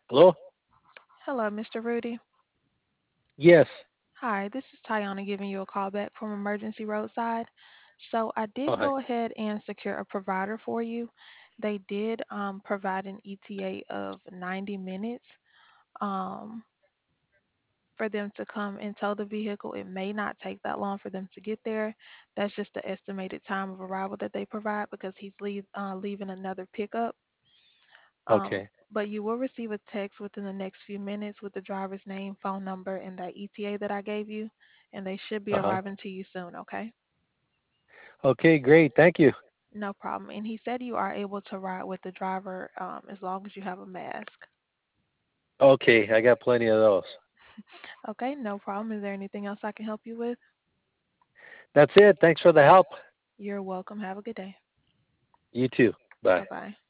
Hello? Hello, Mr. Rudy. Yes. Hi, this is Tayana giving you a call back from Emergency Roadside. So I Oh, did hi. go ahead and secure a provider for you. They did provide an ETA of 90 minutes um, for them to come and tow the vehicle. It may not take that long for them to get there. That's just the estimated time of arrival that they provide because leaving another pickup. But you will receive a text within the next few minutes with the driver's name, phone number, and that ETA that I gave you, and they should be Uh-huh. arriving to you soon, okay? Okay, great. Thank you. No problem. And he said you are able to ride with the driver as long as you have a mask. Okay, I got plenty of those. Okay, no problem. Is there anything else I can help you with? That's it. Thanks for the help. You're welcome. Have a good day. You too. Bye Bye. bye.